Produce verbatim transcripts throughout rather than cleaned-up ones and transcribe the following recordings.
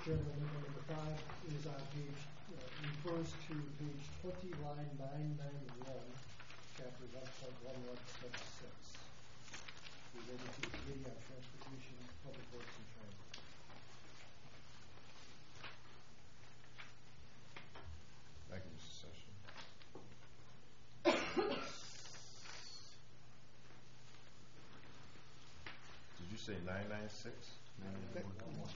Chairman, amendment number five is on page, uh, refers to page twenty, line nine ninety-one, chapter one point one one, step six, related to the Committee on Transportation, Public Works, and Transit. Thank you, Mister Session. Did you say nine nine six? nine nine one.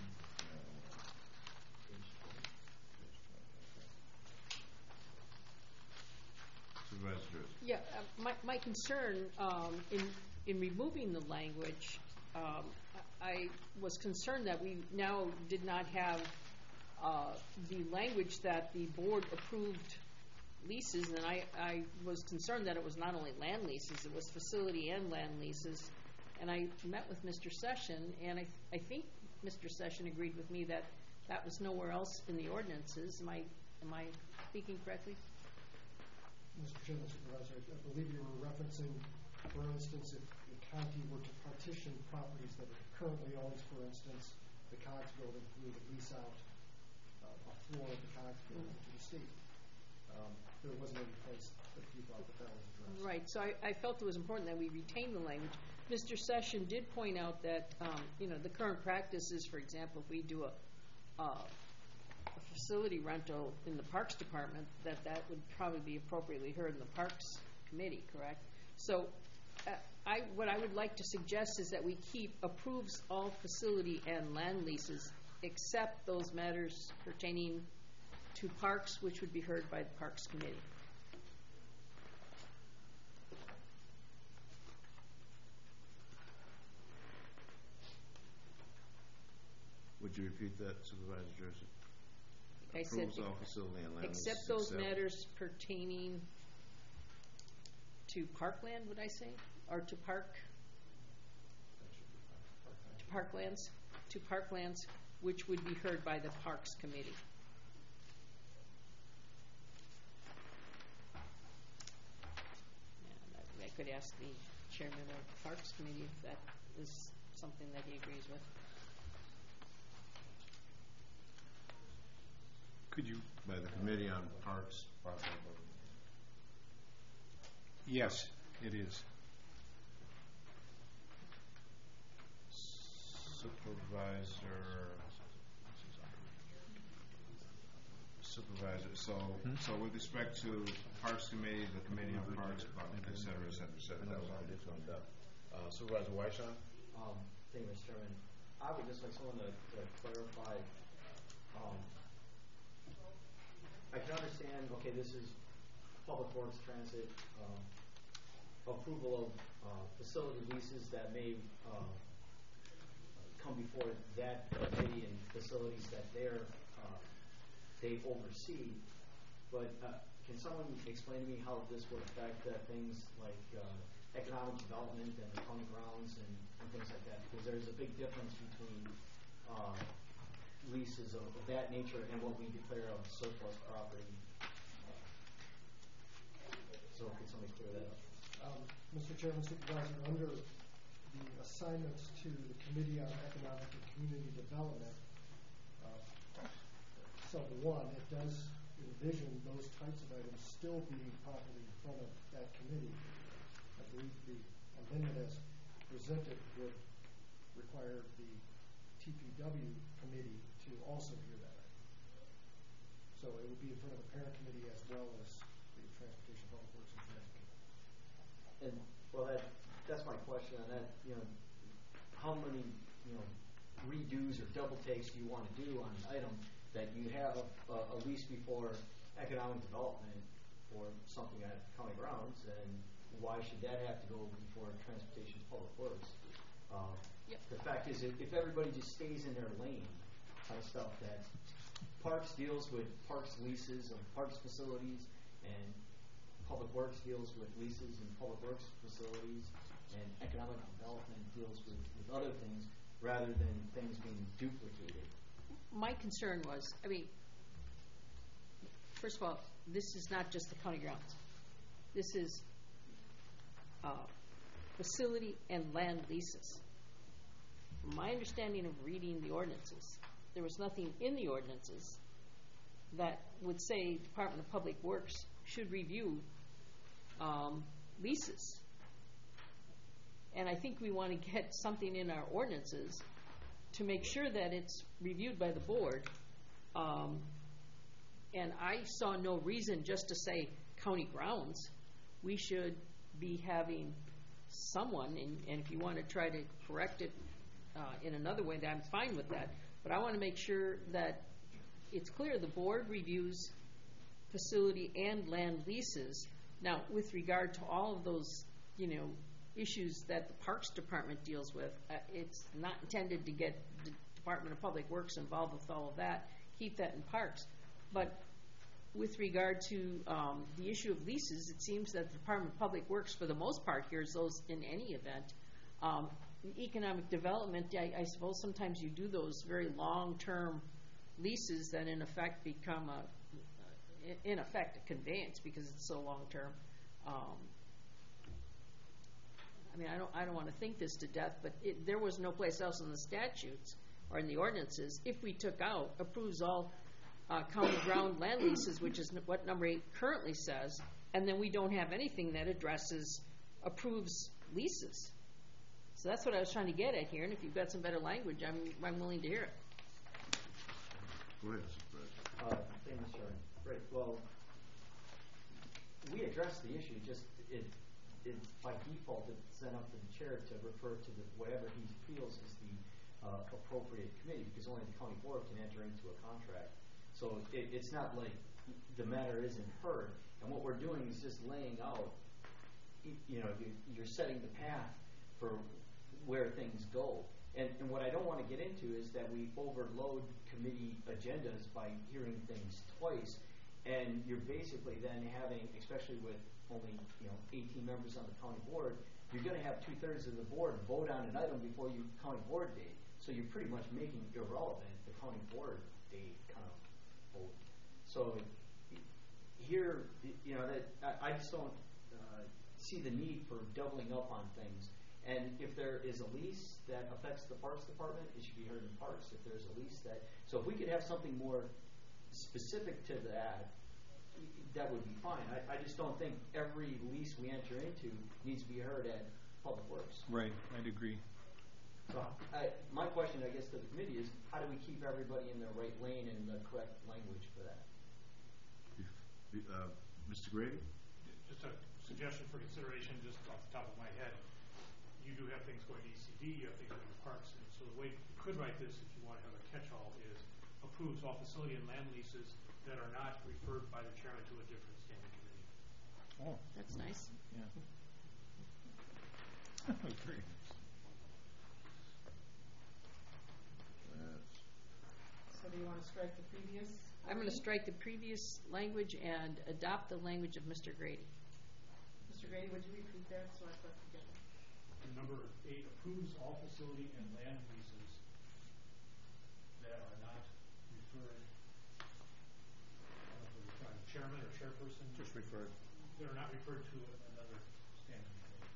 Supervisor Jersey. Yeah, uh, my, my concern um, in, in removing the language, um, I was concerned that we now did not have uh, the language that the board approved leases, and I, I was concerned that it was not only land leases, it was facility and land leases. And I met with Mister Session, and I, I think Mister Session agreed with me that that was nowhere else in the ordinances. Am I, am I speaking correctly? Mister Chairman, Supervisor, I believe you were referencing, for instance, if the county were to partition properties that it currently owns, for instance, the Cox building, we would lease out uh, a floor of the Cox building to the state. Um, there wasn't any place that you thought that that was addressed. Right, so I, I felt it was important that we retain the language. Mister Session did point out that, um, you know, the current practice is, for example, if we do a, uh, a facility rental in the Parks Department, that that would probably be appropriately heard in the Parks Committee, correct? So uh, I, what I would like to suggest is that we keep approves all facility and land leases except those matters pertaining to parks, which would be heard by the Parks Committee. Would you repeat that, Supervisor Jersey? I said, Approves all facility and land except leases those except matters pertaining to parkland, would I say? Or to park, to parklands, to parklands, which would be heard by the Parks Committee. And I, I could ask the chairman of the Parks Committee if that is something that he agrees with. Could you, by the Committee on Parks, Park and Board? Yes, it is. Supervisor, Supervisor, so, Hmm? so with respect to Parks Committee, the Committee on Parks, et cetera, et cetera, et cetera, that was on this one done. Uh, Supervisor Weishon? Um, thank you, Mister Chairman. I would just like someone to, to clarify, um, I can understand, okay, this is Public Works Transit, um, approval of uh, facility leases that may uh, come before that committee and facilities that they're, uh, they oversee. But uh, can someone explain to me how this would affect uh, things like uh, economic development and the county grounds and, and things like that? Because there's a big difference between uh, leases of, of that nature and what we declare of surplus property. So could somebody clear that up? Um, Mister Chairman, Supervisor, under the assignments to the Committee on Economic and Community Development, uh, sub one, it does envision those types of items still being properly in front of that committee. I believe the amendment as presented would require the T P W committee to also hear that. So it would be in front of the parent committee as well as the Transportation, Public Works, and Transit Committee. And well, that that's my question on that. You know, how many you know redos or double takes do you want to do on an item that you have uh, a lease before economic development or something at county grounds, and why should that have to go before Transportation, Public Works? Uh, Yep. The fact is, if, if everybody just stays in their lane, kind of stuff that Parks deals with parks leases of parks facilities, and Public Works deals with leases and Public Works facilities, and economic development deals with, with other things, rather than things being duplicated. My concern was, I mean, first of all, this is not just the county grounds. This is uh, facility and land leases. From my understanding of reading the ordinances, there was nothing in the ordinances that would say Department of Public Works should review um, leases. And I think we want to get something in our ordinances to make sure that it's reviewed by the board. Um, and I saw no reason just to say county grounds. We should be having someone, and, and if you want to try to correct it uh, in another way, then I'm fine with that. But I want to make sure that it's clear the board reviews facility and land leases. Now, with regard to all of those, you know, issues that the Parks Department deals with, uh, it's not intended to get the Department of Public Works involved with all of that. Keep that in parks. But with regard to um, the issue of leases, it seems that the Department of Public Works, for the most part, hears those in any event. Um, economic development, I, I suppose sometimes you do those very long-term leases that in effect become a, in effect, a conveyance because it's so long-term. Um, I mean, I don't, I don't want to think this to death, but it, there was no place else in the statutes or in the ordinances, if we took out, approves all uh, county ground land leases, which is what number eight currently says, and then we don't have anything that addresses, approves leases. So that's what I was trying to get at here, and if you've got some better language, I'm, I'm willing to hear it. Go ahead, Mister President. Uh, thank you, Mister Chairman. Right, well, we addressed the issue, just it, it by default it's sent up to the chair to refer to the, whatever he feels is the uh, appropriate committee, because only the county board can enter into a contract. So it, it's not like the matter isn't heard, and what we're doing is just laying out, you know, you're, you're setting the path for where things go. And, and what I don't want to get into is that we overload committee agendas by hearing things twice, and you're basically then having, especially with only, you know, eighteen members on the county board, you're going to have two-thirds of the board vote on an item before you county board date. So you're pretty much making irrelevant the county board date kind of vote. So here, you know, that I, I just don't uh, see the need for doubling up on things. And if there is a lease that affects the Parks Department, it should be heard in Parks. If there's a lease that, so if we could have something more specific to that, that would be fine. I, I just don't think every lease we enter into needs to be heard at Public Works. Right, I'd agree. So I, my question, I guess, to the committee is, how do we keep everybody in the right lane and the correct language for that? Uh, Mister Grady? Just a suggestion for consideration, just off the top of my head. You do have things going to E C D, you have things going to Parks, and so the way you could write this, if you want to have a catch-all, is approves all facility and land leases that are not referred by the chairman to a different standing committee. Oh, That's nice. yeah. Agree. So do you want to strike the previous? I'm going to strike the previous language and adopt the language of Mister Grady. Mister Grady, would you repeat that so I put it together? Number eight, approves all facility and land leases that are not referred, I don't know if we're trying chairman or chairperson. Just referred. That are not referred to another standing committee.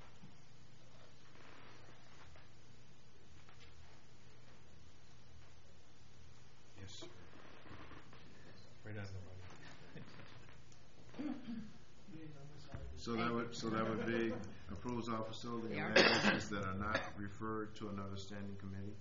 Yes. Right on the money. So that would, so that would be approves all facility They and are. land leases that are not referred to another standing committee?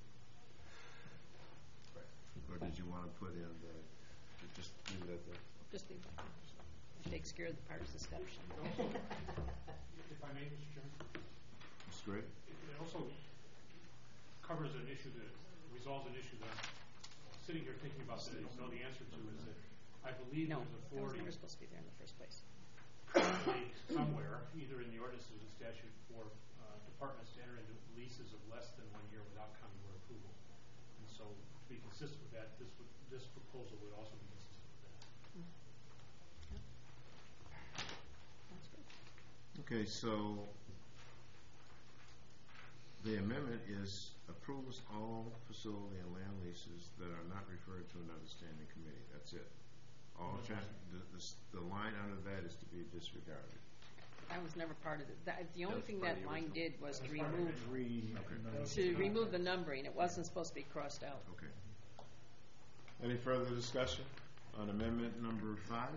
Or did you want to put in the, just leave it at that? Just leave it. It takes care of the Parks discussion. If I may, Mister Chairman. Mister Gray? It also covers an issue that resolves an issue that I'm sitting here thinking about that I don't know the answer to, is that I believe No, there's that was authority never supposed to be there in the first place. somewhere, either in the ordinances or statute, for uh, departments to enter into leases of less than one year without county board approval. And so, to be consistent with that, this would, this proposal would also be consistent with that. That's good. Okay, so the amendment is approves all facility and land leases that are not referred to another standing committee. That's it. All trans, the, the, the line under that is to be disregarded. That was never part of it. That, the only That's thing part of that the line original. did was to That's part of the remove, Three. Okay. no. to remove the numbering. It wasn't supposed to be crossed out. Okay. Any further discussion on amendment number five?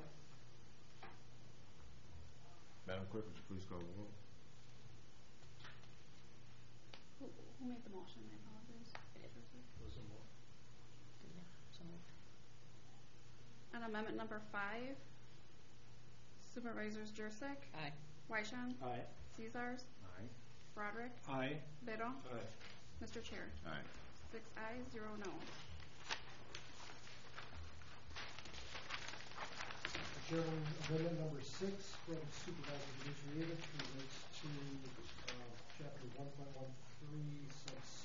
Madam Clerk, would you please call the roll? Who, who made the motion? I apologize. Was it more? On amendment number five, Supervisors Jursic, Aye. Wyshan, Aye. Caesars, Aye. Broderick, Aye. Little, Aye. Mister Chair. Aye. Six ayes, zero no. Chairman, amendment number six from Supervisor Dimitrievich relates to uh, chapter one point one three sub C.